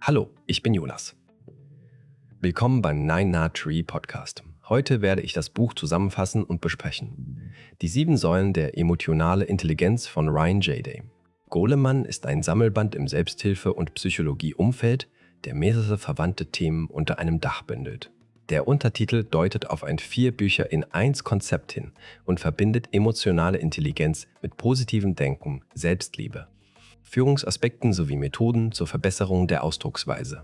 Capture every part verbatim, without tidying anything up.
Hallo, ich bin Jonas. Willkommen beim Nine Knot Tree Podcast. Heute werde ich das Buch zusammenfassen und besprechen. Die sieben Säulen der emotionale Intelligenz von Ryan Holiday. Goleman ist ein Sammelband im Selbsthilfe- und Psychologie-Umfeld, der mehrere verwandte Themen unter einem Dach bündelt. Der Untertitel deutet auf ein Vier-Bücher-in-eins-Konzept hin und verbindet emotionale Intelligenz mit positivem Denken, Selbstliebe, Führungsaspekten sowie Methoden zur Verbesserung der Ausdrucksweise.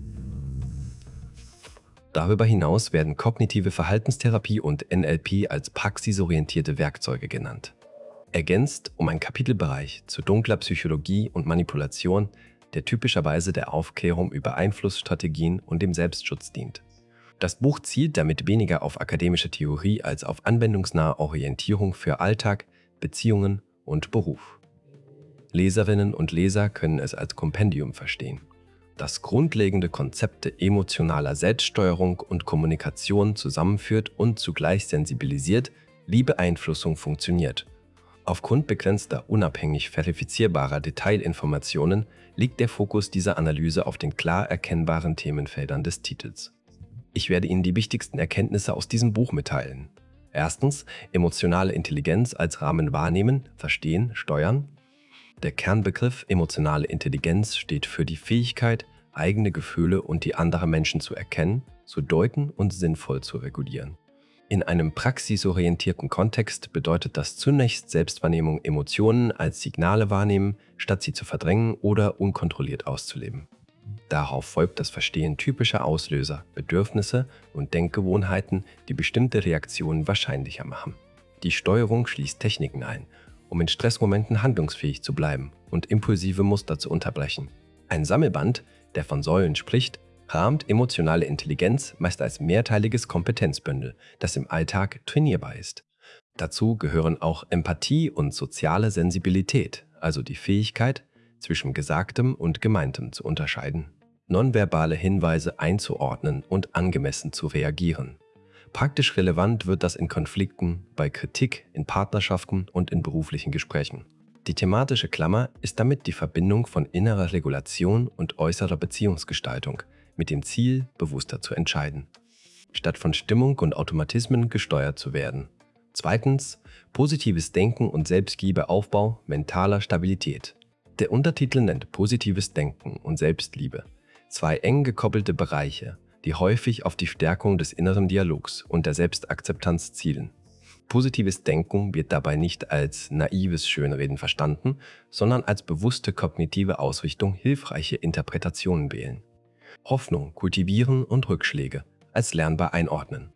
Darüber hinaus werden kognitive Verhaltenstherapie und N L P als praxisorientierte Werkzeuge genannt. Ergänzt um einen Kapitelbereich zu dunkler Psychologie und Manipulation, der typischerweise der Aufklärung über Einflussstrategien und dem Selbstschutz dient. Das Buch zielt damit weniger auf akademische Theorie als auf anwendungsnahe Orientierung für Alltag, Beziehungen und Beruf. Leserinnen und Leser können es als Kompendium verstehen, das grundlegende Konzepte emotionaler Selbststeuerung und Kommunikation zusammenführt und zugleich sensibilisiert, wie Beeinflussung funktioniert. Aufgrund begrenzter, unabhängig verifizierbarer Detailinformationen liegt der Fokus dieser Analyse auf den klar erkennbaren Themenfeldern des Titels. Ich werde Ihnen die wichtigsten Erkenntnisse aus diesem Buch mitteilen. Erstens, emotionale Intelligenz als Rahmen wahrnehmen, verstehen, steuern. Der Kernbegriff emotionale Intelligenz steht für die Fähigkeit, eigene Gefühle und die anderer Menschen zu erkennen, zu deuten und sinnvoll zu regulieren. In einem praxisorientierten Kontext bedeutet das zunächst Selbstwahrnehmung Emotionen als Signale wahrnehmen, statt sie zu verdrängen oder unkontrolliert auszuleben. Darauf folgt das Verstehen typischer Auslöser, Bedürfnisse und Denkgewohnheiten, die bestimmte Reaktionen wahrscheinlicher machen. Die Steuerung schließt Techniken ein, um in Stressmomenten handlungsfähig zu bleiben und impulsive Muster zu unterbrechen. Ein Sammelband, der von Säulen spricht, rahmt emotionale Intelligenz meist als mehrteiliges Kompetenzbündel, das im Alltag trainierbar ist. Dazu gehören auch Empathie und soziale Sensibilität, also die Fähigkeit, zwischen Gesagtem und Gemeintem zu unterscheiden, nonverbale Hinweise einzuordnen und angemessen zu reagieren. Praktisch relevant wird das in Konflikten, bei Kritik, in Partnerschaften und in beruflichen Gesprächen. Die thematische Klammer ist damit die Verbindung von innerer Regulation und äußerer Beziehungsgestaltung mit dem Ziel, bewusster zu entscheiden, statt von Stimmung und Automatismen gesteuert zu werden. Zweitens, positives Denken und Selbstliebeaufbau mentaler Stabilität. Der Untertitel nennt positives Denken und Selbstliebe, zwei eng gekoppelte Bereiche, die häufig auf die Stärkung des inneren Dialogs und der Selbstakzeptanz zielen. Positives Denken wird dabei nicht als naives Schönreden verstanden, sondern als bewusste kognitive Ausrichtung hilfreiche Interpretationen wählen. Hoffnung kultivieren und Rückschläge als lernbar einordnen.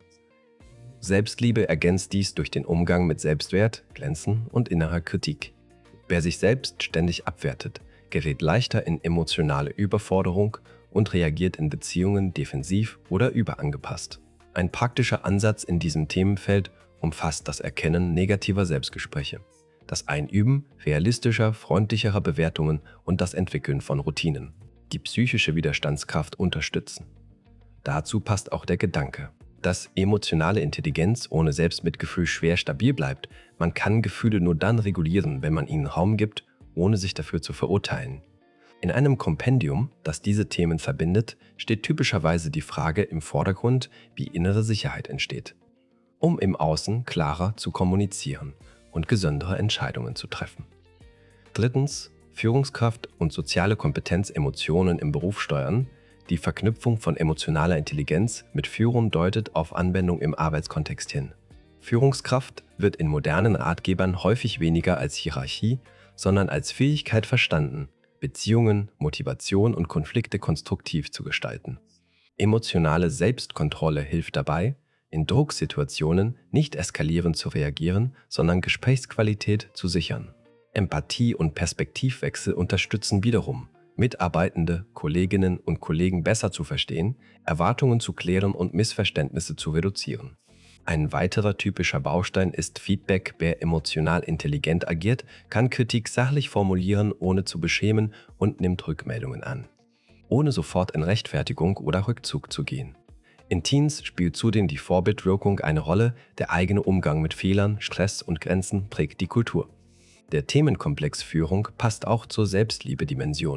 Selbstliebe ergänzt dies durch den Umgang mit Selbstwert, Grenzen und innerer Kritik. Wer sich selbst ständig abwertet, gerät leichter in emotionale Überforderung und reagiert in Beziehungen defensiv oder überangepasst. Ein praktischer Ansatz in diesem Themenfeld umfasst das Erkennen negativer Selbstgespräche, das Einüben realistischer, freundlicherer Bewertungen und das Entwickeln von Routinen, die psychische Widerstandskraft unterstützen. Dazu passt auch der Gedanke, dass emotionale Intelligenz ohne Selbstmitgefühl schwer stabil bleibt. Man kann Gefühle nur dann regulieren, wenn man ihnen Raum gibt, ohne sich dafür zu verurteilen. In einem Kompendium, das diese Themen verbindet, steht typischerweise die Frage im Vordergrund, wie innere Sicherheit entsteht, um im Außen klarer zu kommunizieren und gesündere Entscheidungen zu treffen. Drittens, Führungskraft und soziale Kompetenz Emotionen im Beruf steuern. Die Verknüpfung von emotionaler Intelligenz mit Führung deutet auf Anwendung im Arbeitskontext hin. Führungskraft wird in modernen Ratgebern häufig weniger als Hierarchie, sondern als Fähigkeit verstanden, Beziehungen, Motivation und Konflikte konstruktiv zu gestalten. Emotionale Selbstkontrolle hilft dabei, in Drucksituationen nicht eskalierend zu reagieren, sondern Gesprächsqualität zu sichern. Empathie und Perspektivwechsel unterstützen wiederum, Mitarbeitende, Kolleginnen und Kollegen besser zu verstehen, Erwartungen zu klären und Missverständnisse zu reduzieren. Ein weiterer typischer Baustein ist Feedback. Wer emotional intelligent agiert, kann Kritik sachlich formulieren, ohne zu beschämen und nimmt Rückmeldungen an, ohne sofort in Rechtfertigung oder Rückzug zu gehen. In Teams spielt zudem die Vorbildwirkung eine Rolle, der eigene Umgang mit Fehlern, Stress und Grenzen prägt die Kultur. Der Themenkomplex Führung passt auch zur Selbstliebe-Dimension,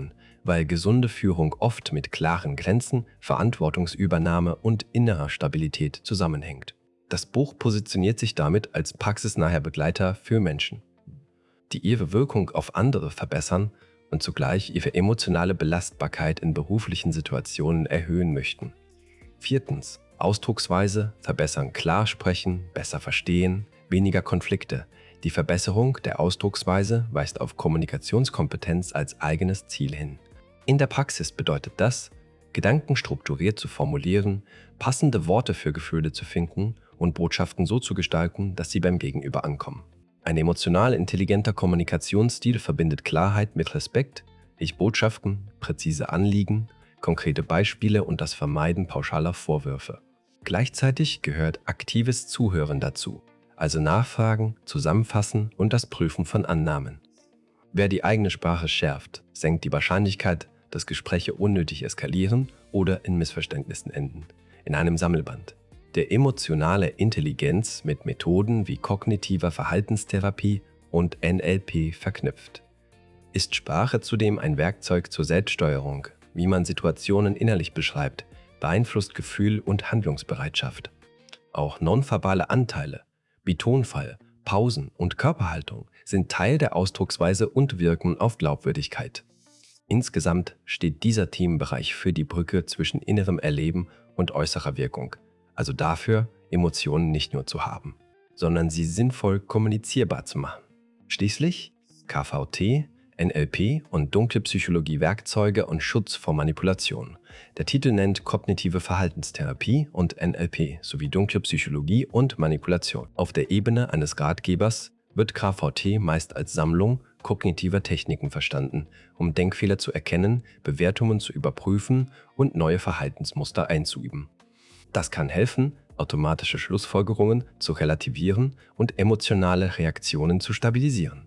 weil gesunde Führung oft mit klaren Grenzen, Verantwortungsübernahme und innerer Stabilität zusammenhängt. Das Buch positioniert sich damit als praxisnaher Begleiter für Menschen, die ihre Wirkung auf andere verbessern und zugleich ihre emotionale Belastbarkeit in beruflichen Situationen erhöhen möchten. Viertens. Ausdrucksweise verbessern, klar sprechen, besser verstehen, weniger Konflikte. Die Verbesserung der Ausdrucksweise weist auf Kommunikationskompetenz als eigenes Ziel hin. In der Praxis bedeutet das, Gedanken strukturiert zu formulieren, passende Worte für Gefühle zu finden und Botschaften so zu gestalten, dass sie beim Gegenüber ankommen. Ein emotional intelligenter Kommunikationsstil verbindet Klarheit mit Respekt, Ich-Botschaften, präzise Anliegen, konkrete Beispiele und das Vermeiden pauschaler Vorwürfe. Gleichzeitig gehört aktives Zuhören dazu, also Nachfragen, Zusammenfassen und das Prüfen von Annahmen. Wer die eigene Sprache schärft, senkt die Wahrscheinlichkeit, dass Gespräche unnötig eskalieren oder in Missverständnissen enden. In einem Sammelband. Der emotionale Intelligenz mit Methoden wie kognitiver Verhaltenstherapie und N L P verknüpft. Ist Sprache zudem ein Werkzeug zur Selbststeuerung, wie man Situationen innerlich beschreibt, beeinflusst Gefühl und Handlungsbereitschaft. Auch nonverbale Anteile, wie Tonfall, Pausen und Körperhaltung sind Teil der Ausdrucksweise und wirken auf Glaubwürdigkeit. Insgesamt steht dieser Themenbereich für die Brücke zwischen innerem Erleben und äußerer Wirkung, also dafür, Emotionen nicht nur zu haben, sondern sie sinnvoll kommunizierbar zu machen. Schließlich K V T, N L P und dunkle Psychologie Werkzeuge und Schutz vor Manipulation. Der Titel nennt kognitive Verhaltenstherapie und N L P sowie dunkle Psychologie und Manipulation. Auf der Ebene eines Ratgebers wird K V T meist als Sammlung kognitiver Techniken verstanden, um Denkfehler zu erkennen, Bewertungen zu überprüfen und neue Verhaltensmuster einzuüben. Das kann helfen, automatische Schlussfolgerungen zu relativieren und emotionale Reaktionen zu stabilisieren.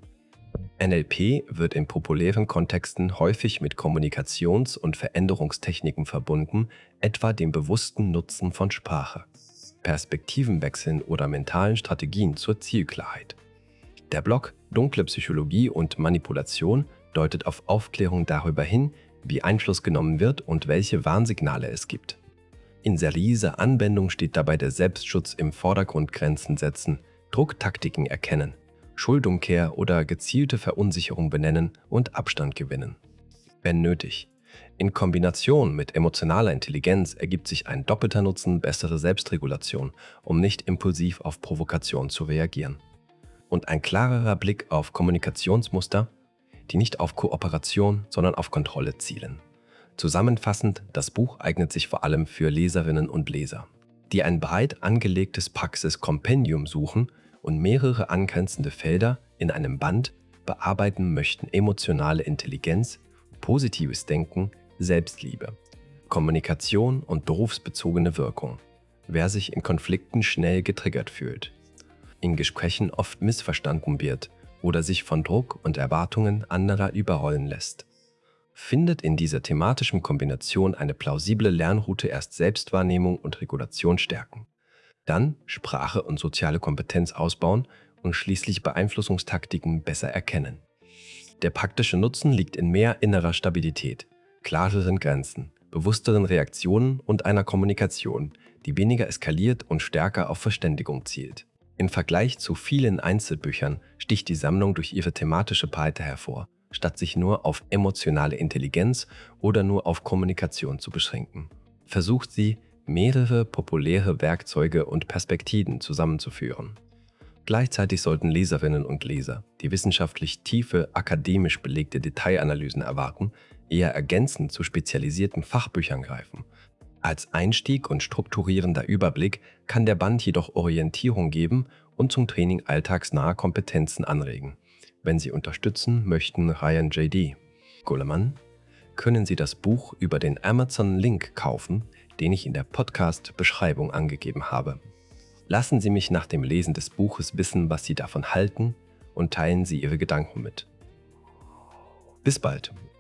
N L P wird in populären Kontexten häufig mit Kommunikations- und Veränderungstechniken verbunden, etwa dem bewussten Nutzen von Sprache, Perspektivenwechseln oder mentalen Strategien zur Zielklarheit. Der Blog Dunkle Psychologie und Manipulation deutet auf Aufklärung darüber hin, wie Einfluss genommen wird und welche Warnsignale es gibt. In seriöser Anwendung steht dabei der Selbstschutz im Vordergrund, Grenzen setzen, Drucktaktiken erkennen, Schuldumkehr oder gezielte Verunsicherung benennen und Abstand gewinnen. Wenn nötig. In Kombination mit emotionaler Intelligenz ergibt sich ein doppelter Nutzen, bessere Selbstregulation, um nicht impulsiv auf Provokation zu reagieren. Und ein klarerer Blick auf Kommunikationsmuster, die nicht auf Kooperation, sondern auf Kontrolle zielen. Zusammenfassend, das Buch eignet sich vor allem für Leserinnen und Leser, die ein breit angelegtes Praxiskompendium suchen und mehrere angrenzende Felder in einem Band bearbeiten möchten: emotionale Intelligenz, positives Denken, Selbstliebe, Kommunikation und berufsbezogene Wirkung. Wer sich in Konflikten schnell getriggert fühlt, in Gesprächen oft missverstanden wird oder sich von Druck und Erwartungen anderer überrollen lässt, findet in dieser thematischen Kombination eine plausible Lernroute erst Selbstwahrnehmung und Regulation stärken, dann Sprache und soziale Kompetenz ausbauen und schließlich Beeinflussungstaktiken besser erkennen. Der praktische Nutzen liegt in mehr innerer Stabilität, klareren Grenzen, bewussteren Reaktionen und einer Kommunikation, die weniger eskaliert und stärker auf Verständigung zielt. Im Vergleich zu vielen Einzelbüchern sticht die Sammlung durch ihre thematische Breite hervor, statt sich nur auf emotionale Intelligenz oder nur auf Kommunikation zu beschränken. Versucht sie, mehrere populäre Werkzeuge und Perspektiven zusammenzuführen. Gleichzeitig sollten Leserinnen und Leser, die wissenschaftlich tiefe, akademisch belegte Detailanalysen erwarten, eher ergänzend zu spezialisierten Fachbüchern greifen. Als Einstieg und strukturierender Überblick kann der Band jedoch Orientierung geben und zum Training alltagsnaher Kompetenzen anregen. Wenn Sie unterstützen möchten, Ryan J D Goleman, können Sie das Buch über den Amazon-Link kaufen, den ich in der Podcast-Beschreibung angegeben habe. Lassen Sie mich nach dem Lesen des Buches wissen, was Sie davon halten, und teilen Sie Ihre Gedanken mit. Bis bald!